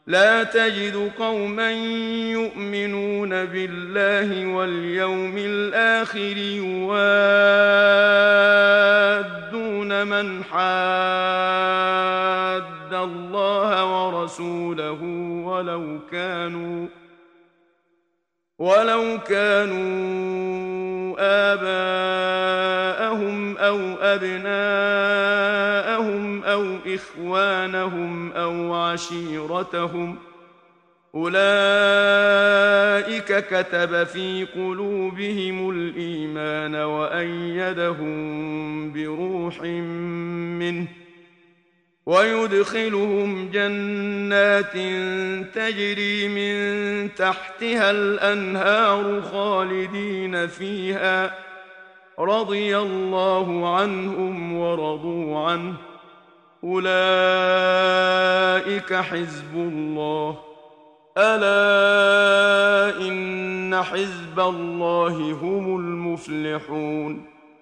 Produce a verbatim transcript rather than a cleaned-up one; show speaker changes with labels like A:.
A: لا تجد قوما يؤمنون بالله واليوم الآخر يوادون من حاد الله ورسوله ولو كانوا ولو كانوا آباءهم أو أبناءهم أو إخوانهم أو عشيرتهم أولئك كتب في قلوبهم الإيمان وأيدهم بروح منه ويدخلهم جنات تجري من تحتها الأنهار خالدين فيها رضي الله عنهم ورضوا عنه أولئك حزب الله ألا إن حزب الله هم المفلحون